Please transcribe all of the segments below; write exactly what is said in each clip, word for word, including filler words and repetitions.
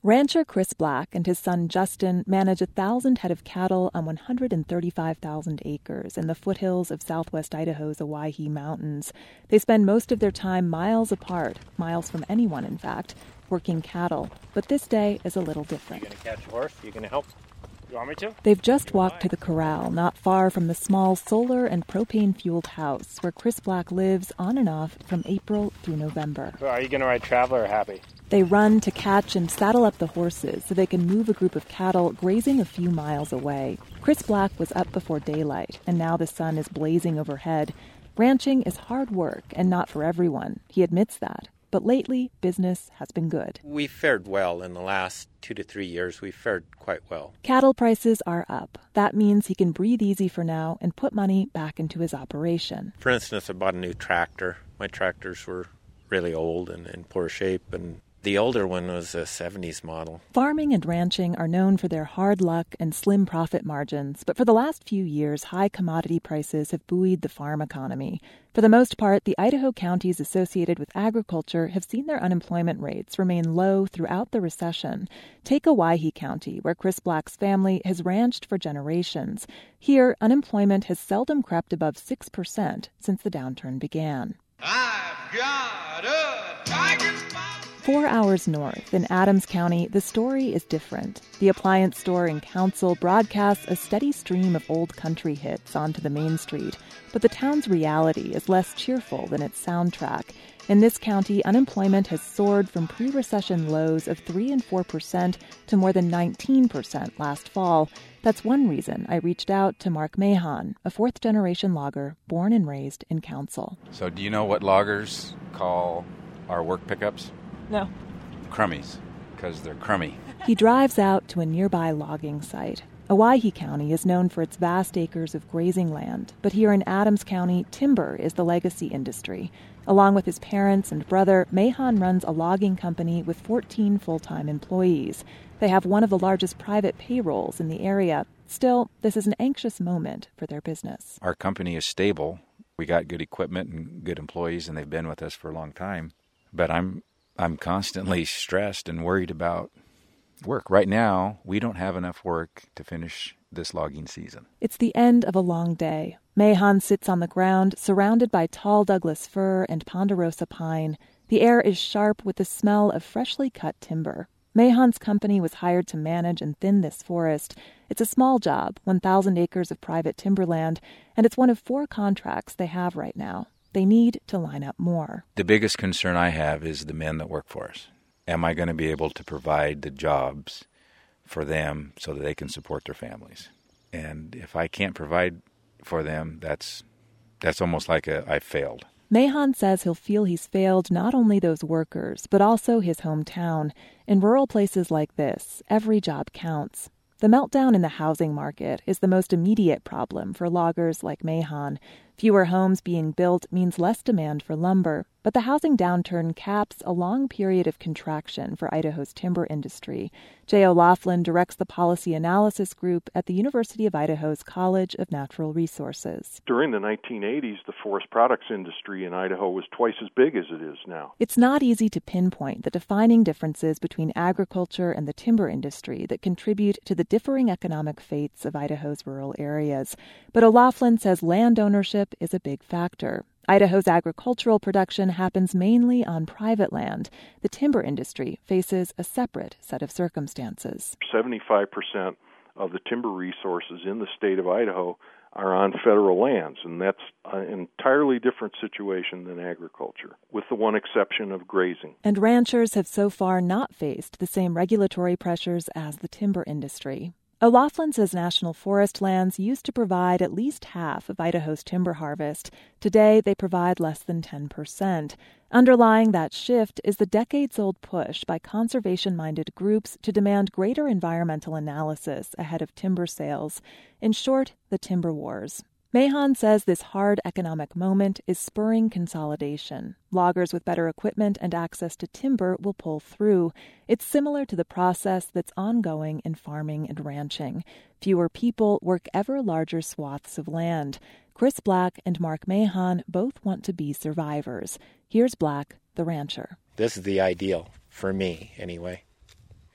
Rancher Chris Black and his son Justin manage a thousand head of cattle on one hundred thirty-five thousand acres in the foothills of southwest Idaho's Owyhee Mountains. They spend most of their time miles apart, miles from anyone, in fact, working cattle. But this day is a little different. You gonna catch a horse? You gonna help? You want me to? They've just walked to the corral, not far from the small solar and propane-fueled house where Chris Black lives on and off from April through November. So are you gonna ride Traveler or Happy? They run to catch and saddle up the horses so they can move a group of cattle grazing a few miles away. Chris Black was up before daylight, and now the sun is blazing overhead. Ranching is hard work and not for everyone. He admits that. But lately, business has been good. We've fared well in the last two to three years. We've fared quite well. Cattle prices are up. That means he can breathe easy for now and put money back into his operation. For instance, I bought a new tractor. My tractors were really old and in poor shape, and the older one was a seventies model. Farming and ranching are known for their hard luck and slim profit margins, but for the last few years, high commodity prices have buoyed the farm economy. For the most part, the Idaho counties associated with agriculture have seen their unemployment rates remain low throughout the recession. Take Owyhee County, where Chris Black's family has ranched for generations. Here, unemployment has seldom crept above six percent since the downturn began. I've got a tiger spot. Four hours north, in Adams County, the story is different. The appliance store in Council broadcasts a steady stream of old country hits onto the main street, but the town's reality is less cheerful than its soundtrack. In this county, unemployment has soared from pre-recession lows of three and four percent to more than nineteen percent last fall. That's one reason I reached out to Mark Mahon, a fourth-generation logger born and raised in Council. So do you know what loggers call our work pickups? No. Crummies, because they're crummy. He drives out to a nearby logging site. Owyhee County is known for its vast acres of grazing land, but here in Adams County, timber is the legacy industry. Along with his parents and brother, Mahon runs a logging company with fourteen full-time employees. They have one of the largest private payrolls in the area. Still, this is an anxious moment for their business. Our company is stable. We got good equipment and good employees, and they've been with us for a long time. But I'm I'm constantly stressed and worried about work. Right now, we don't have enough work to finish this logging season. It's the end of a long day. Mahon sits on the ground, surrounded by tall Douglas fir and ponderosa pine. The air is sharp with the smell of freshly cut timber. Mahon's company was hired to manage and thin this forest. It's a small job, one thousand acres of private timberland, and it's one of four contracts they have right now. They need to line up more. The biggest concern I have is the men that work for us. Am I going to be able to provide the jobs for them so that they can support their families? And if I can't provide for them, that's that's almost like a, I failed. Mahon says he'll feel he's failed not only those workers, but also his hometown. In rural places like this, every job counts. The meltdown in the housing market is the most immediate problem for loggers like Mahon. Fewer homes being built means less demand for lumber, but the housing downturn caps a long period of contraction for Idaho's timber industry. Jay O'Laughlin directs the policy analysis group at the University of Idaho's College of Natural Resources. During the nineteen eighties, the forest products industry in Idaho was twice as big as it is now. It's not easy to pinpoint the defining differences between agriculture and the timber industry that contribute to the differing economic fates of Idaho's rural areas. But O'Laughlin says land ownership is a big factor. Idaho's agricultural production happens mainly on private land. The timber industry faces a separate set of circumstances. seventy-five percent of the timber resources in the state of Idaho are on federal lands, and that's an entirely different situation than agriculture, with the one exception of grazing. And ranchers have so far not faced the same regulatory pressures as the timber industry. O'Laughlin says national forest lands used to provide at least half of Idaho's timber harvest. Today, they provide less than ten percent. Underlying that shift is the decades-old push by conservation-minded groups to demand greater environmental analysis ahead of timber sales. In short, the timber wars. Mahon says this hard economic moment is spurring consolidation. Loggers with better equipment and access to timber will pull through. It's similar to the process that's ongoing in farming and ranching. Fewer people work ever larger swaths of land. Chris Black and Mark Mahon both want to be survivors. Here's Black, the rancher. This is the ideal, for me anyway.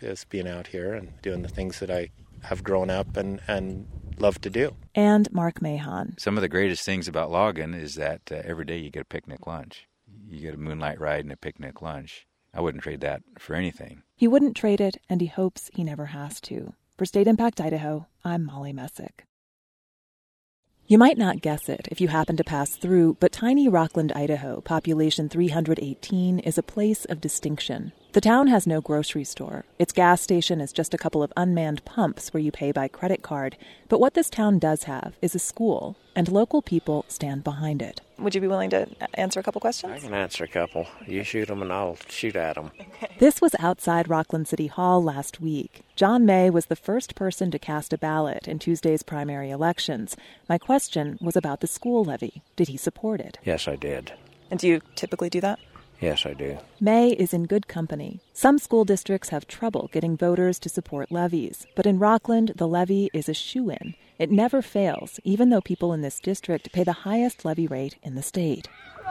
is being out here and doing the things that I have grown up and, and love to do. And Mark Mahon. Some of the greatest things about logging is that uh, every day you get a picnic lunch. You get a moonlight ride and a picnic lunch. I wouldn't trade that for anything. He wouldn't trade it, and he hopes he never has to. For State Impact Idaho, I'm Molly Messick. You might not guess it if you happen to pass through, but tiny Rockland, Idaho, population three hundred eighteen, is a place of distinction. The town has no grocery store. Its gas station is just a couple of unmanned pumps where you pay by credit card. But what this town does have is a school, and local people stand behind it. Would you be willing to answer a couple questions? I can answer a couple. You shoot them and I'll shoot at them. Okay. This was outside Rockland City Hall last week. John May was the first person to cast a ballot in Tuesday's primary elections. My question was about the school levy. Did he support it? Yes, I did. And do you typically do that? Yes, I do. May is in good company. Some school districts have trouble getting voters to support levies, but in Rockland, the levy is a shoo-in. It never fails, even though people in this district pay the highest levy rate in the state.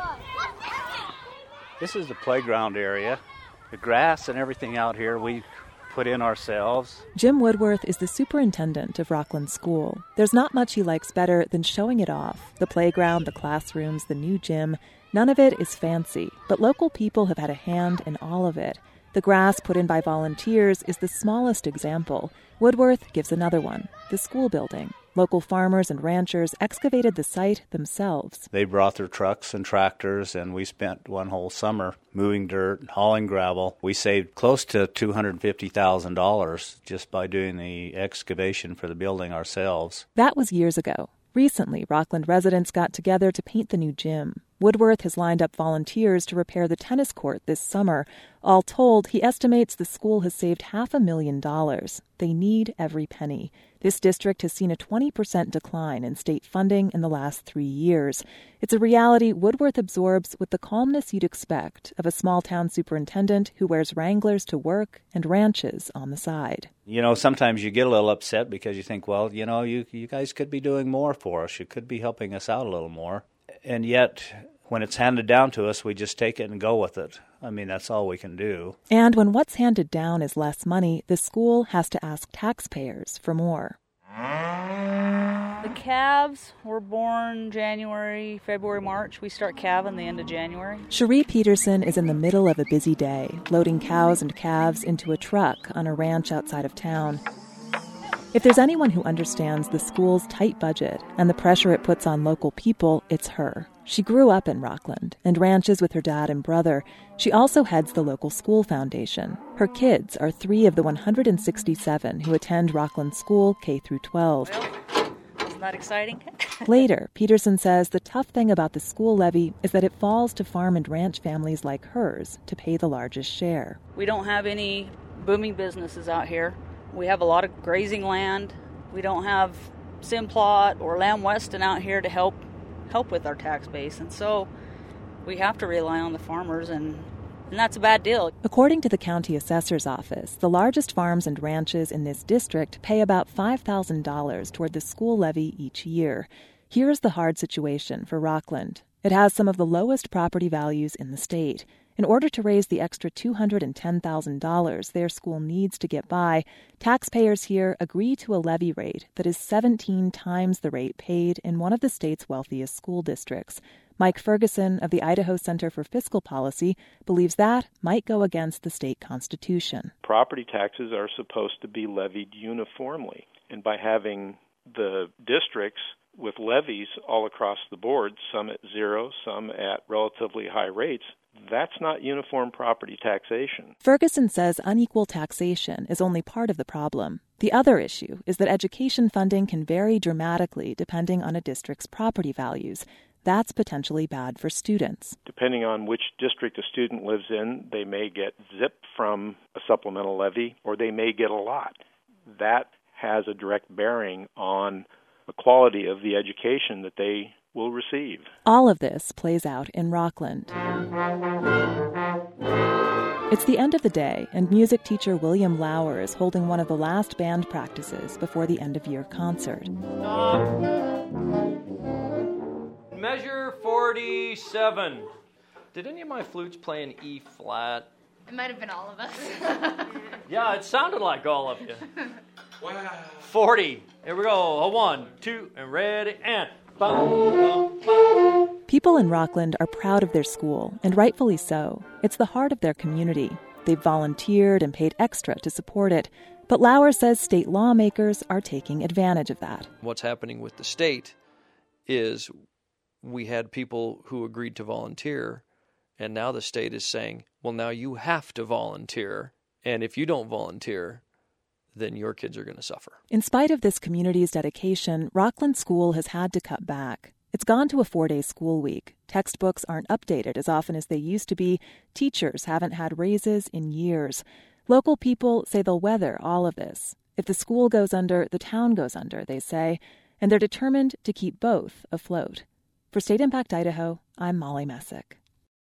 This is the playground area. The grass and everything out here we put in ourselves. Jim Woodworth is the superintendent of Rockland School. There's not much he likes better than showing it off. The playground, the classrooms, the new gym. None of it is fancy, but local people have had a hand in all of it. The grass put in by volunteers is the smallest example. Woodworth gives another one, the school building. Local farmers and ranchers excavated the site themselves. They brought their trucks and tractors, and we spent one whole summer moving dirt, hauling gravel. We saved close to two hundred fifty thousand dollars just by doing the excavation for the building ourselves. That was years ago. Recently, Rockland residents got together to paint the new gym. Woodworth has lined up volunteers to repair the tennis court this summer. All told, he estimates the school has saved half a million dollars. They need every penny. This district has seen a twenty percent decline in state funding in the last three years. It's a reality Woodworth absorbs with the calmness you'd expect of a small-town superintendent who wears Wranglers to work and ranches on the side. You know, sometimes you get a little upset because you think, well, you know, you, you guys could be doing more for us. You could be helping us out a little more. And yet, when it's handed down to us, we just take it and go with it. I mean, that's all we can do. And when what's handed down is less money, the school has to ask taxpayers for more. The calves were born January, February, March. We start calving the end of January. Cherie Peterson is in the middle of a busy day, loading cows and calves into a truck on a ranch outside of town. If there's anyone who understands the school's tight budget and the pressure it puts on local people, it's her. She grew up in Rockland and ranches with her dad and brother. She also heads the local school foundation. Her kids are three of the one hundred sixty-seven who attend Rockland School K through twelve. Well, isn't that exciting? Later, Peterson says the tough thing about the school levy is that it falls to farm and ranch families like hers to pay the largest share. We don't have any booming businesses out here. We have a lot of grazing land. We don't have Simplot or Lamb Weston out here to help help with our tax base, and so we have to rely on the farmers, and, and that's a bad deal. According to the county assessor's office, the largest farms and ranches in this district pay about five thousand dollars toward the school levy each year. Here's the hard situation for Rockland. It has some of the lowest property values in the state. In order to raise the extra two hundred ten thousand dollars their school needs to get by, taxpayers here agree to a levy rate that is seventeen times the rate paid in one of the state's wealthiest school districts. Mike Ferguson of the Idaho Center for Fiscal Policy believes that might go against the state constitution. Property taxes are supposed to be levied uniformly, and by having the districts with levies all across the board, some at zero, some at relatively high rates, that's not uniform property taxation. Ferguson says unequal taxation is only part of the problem. The other issue is that education funding can vary dramatically depending on a district's property values. That's potentially bad for students. Depending on which district a student lives in, they may get zipped from a supplemental levy, or they may get a lot. That has a direct bearing on the quality of the education that they will receive. All of this plays out in Rockland. It's the end of the day, and music teacher William Lauer is holding one of the last band practices before the end-of-year concert. Stop. Measure forty-seven. Did any of my flutes play an E flat? It might have been all of us. Yeah, it sounded like all of you. Wow. forty. Here we go. A one, two, and ready, and... Bum, bum, bum. People in Rockland are proud of their school, and rightfully so. It's the heart of their community. They've volunteered and paid extra to support it. But Lauer says state lawmakers are taking advantage of that. What's happening with the state is we had people who agreed to volunteer, and now the state is saying, well, now you have to volunteer, and if you don't volunteer, then your kids are going to suffer. In spite of this community's dedication, Rockland School has had to cut back. It's gone to a four-day school week. Textbooks aren't updated as often as they used to be. Teachers haven't had raises in years. Local people say they'll weather all of this. If the school goes under, the town goes under, they say, and they're determined to keep both afloat. For State Impact Idaho, I'm Molly Messick.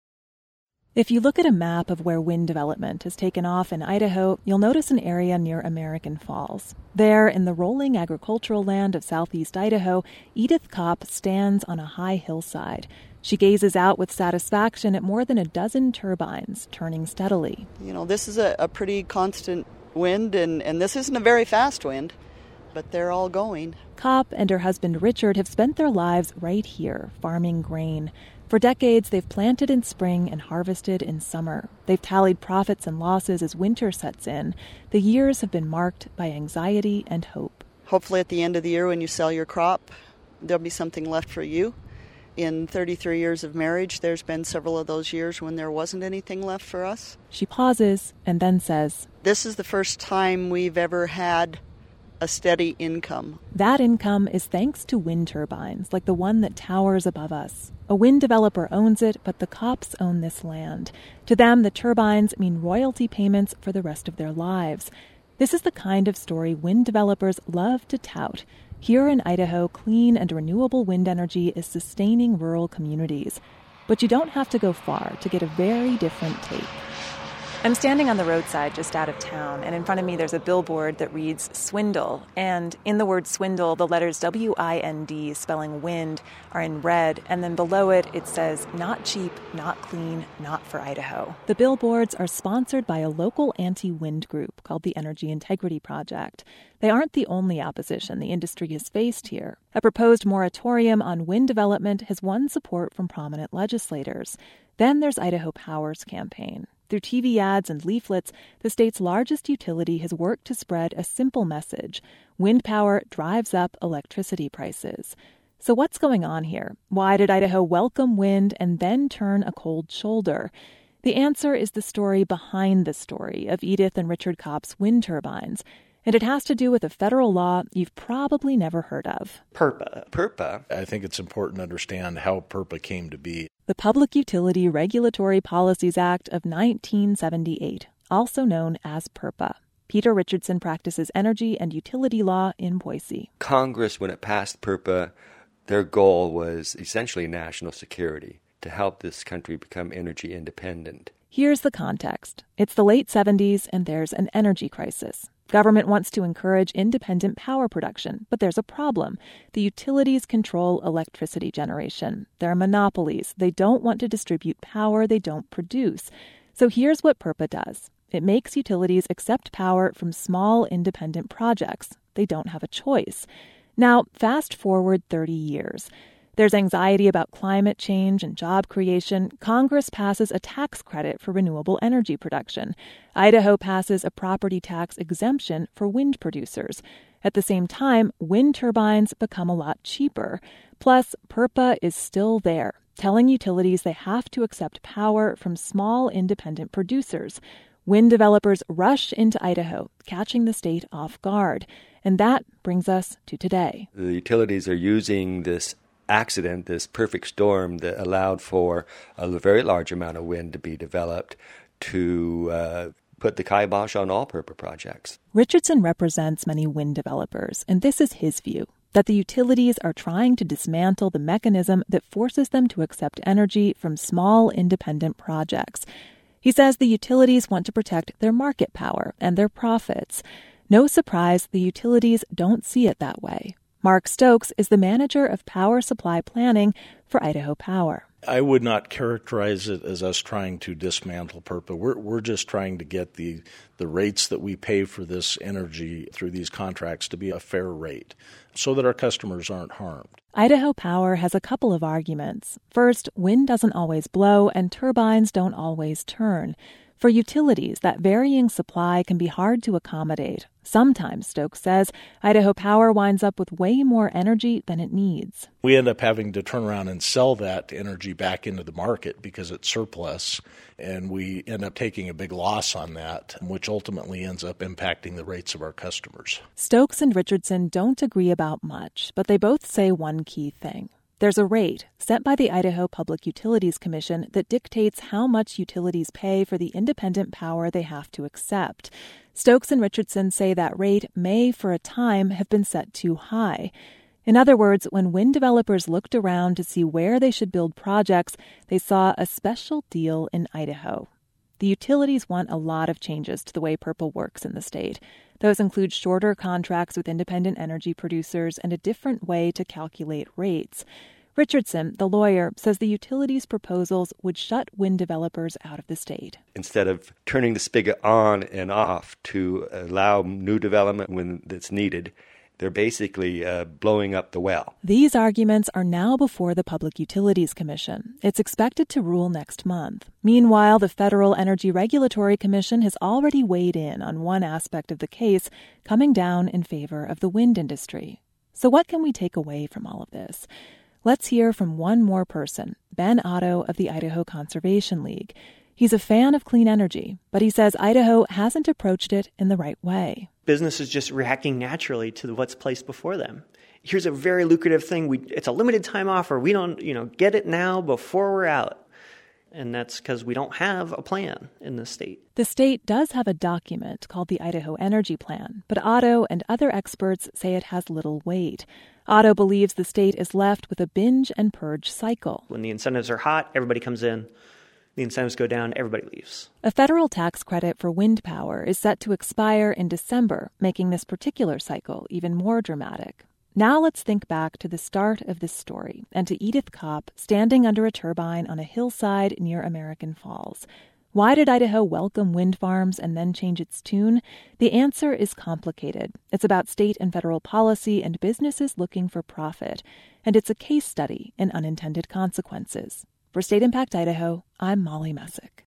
If you look at a map of where wind development has taken off in Idaho, you'll notice an area near American Falls. There, in the rolling agricultural land of southeast Idaho, Edith Kopp stands on a high hillside. She gazes out with satisfaction at more than a dozen turbines turning steadily. You know, this is a, a pretty constant wind, and, and this isn't a very fast wind, but they're all going. Kopp and her husband Richard have spent their lives right here, farming grain. For decades, they've planted in spring and harvested in summer. They've tallied profits and losses as winter sets in. The years have been marked by anxiety and hope. Hopefully at the end of the year when you sell your crop, there'll be something left for you. In thirty-three years of marriage, there's been several of those years when there wasn't anything left for us. She pauses and then says, "This is the first time we've ever had a steady income." That income is thanks to wind turbines, like the one that towers above us. A wind developer owns it, but the Kopps own this land. To them, the turbines mean royalty payments for the rest of their lives. This is the kind of story wind developers love to tout. Here in Idaho, clean and renewable wind energy is sustaining rural communities. But you don't have to go far to get a very different take. I'm standing on the roadside just out of town, and in front of me there's a billboard that reads Swindle. And in the word swindle, the letters W I N D, spelling wind, are in red. And then below it, it says, not cheap, not clean, not for Idaho. The billboards are sponsored by a local anti-wind group called the Energy Integrity Project. They aren't the only opposition the industry has faced here. A proposed moratorium on wind development has won support from prominent legislators. Then there's Idaho Power's campaign. Through T V ads and leaflets, the state's largest utility has worked to spread a simple message. Wind power drives up electricity prices. So what's going on here? Why did Idaho welcome wind and then turn a cold shoulder? The answer is the story behind the story of Edith and Richard Kopp's wind turbines. And it has to do with a federal law you've probably never heard of. PURPA. PURPA. I think it's important to understand how PURPA came to be. The Public Utility Regulatory Policies Act of nineteen seventy-eight, also known as PURPA. Peter Richardson practices energy and utility law in Boise. Congress, when it passed PURPA, their goal was essentially national security, to help this country become energy independent. Here's the context. It's the late seventies, and there's an energy crisis. Government wants to encourage independent power production, but there's a problem. The utilities control electricity generation. They're monopolies. They don't want to distribute power they don't produce. So here's what PURPA does. It makes utilities accept power from small independent projects. They don't have a choice. Now, fast forward thirty years. There's anxiety about climate change and job creation. Congress passes a tax credit for renewable energy production. Idaho passes a property tax exemption for wind producers. At the same time, wind turbines become a lot cheaper. Plus, PURPA is still there, telling utilities they have to accept power from small independent producers. Wind developers rush into Idaho, catching the state off guard. And that brings us to today. The utilities are using this accident, this perfect storm that allowed for a very large amount of wind to be developed, to uh, put the kibosh on all PURPA projects. Richardson represents many wind developers, and this is his view, that the utilities are trying to dismantle the mechanism that forces them to accept energy from small independent projects. He says the utilities want to protect their market power and their profits. No surprise, the utilities don't see it that way. Mark Stokes is the manager of power supply planning for Idaho Power. I would not characterize it as us trying to dismantle PURPA. We're we're just trying to get the the rates that we pay for this energy through these contracts to be a fair rate so that our customers aren't harmed. Idaho Power has a couple of arguments. First, wind doesn't always blow and turbines don't always turn. For utilities, that varying supply can be hard to accommodate. Sometimes, Stokes says, Idaho Power winds up with way more energy than it needs. We end up having to turn around and sell that energy back into the market because it's surplus, and we end up taking a big loss on that, which ultimately ends up impacting the rates of our customers. Stokes and Richardson don't agree about much, but they both say one key thing. There's a rate set by the Idaho Public Utilities Commission that dictates how much utilities pay for the independent power they have to accept. Stokes and Richardson say that rate may, for a time, have been set too high. In other words, when wind developers looked around to see where they should build projects, they saw a special deal in Idaho. The utilities want a lot of changes to the way PURPA works in the state. Those include shorter contracts with independent energy producers and a different way to calculate rates. Richardson, the lawyer, says the utilities' proposals would shut wind developers out of the state. Instead of turning the spigot on and off to allow new development when it's needed, they're basically uh, blowing up the well. These arguments are now before the Public Utilities Commission. It's expected to rule next month. Meanwhile, the Federal Energy Regulatory Commission has already weighed in on one aspect of the case, coming down in favor of the wind industry. So what can we take away from all of this? Let's hear from one more person, Ben Otto of the Idaho Conservation League. He's a fan of clean energy, but he says Idaho hasn't approached it in the right way. Business is just reacting naturally to what's placed before them. Here's a very lucrative thing. We, it's a limited time offer. We don't, you know, get it now before we're out. And that's because we don't have a plan in the state. The state does have a document called the Idaho Energy Plan, but Otto and other experts say it has little weight. Otto believes the state is left with a binge and purge cycle. When the incentives are hot, everybody comes in. The incentives go down, everybody leaves. A federal tax credit for wind power is set to expire in December, making this particular cycle even more dramatic. Now let's think back to the start of this story and to Edith Kopp standing under a turbine on a hillside near American Falls. Why did Idaho welcome wind farms and then change its tune? The answer is complicated. It's about state and federal policy and businesses looking for profit. And it's a case study in unintended consequences. For State Impact Idaho, I'm Molly Messick.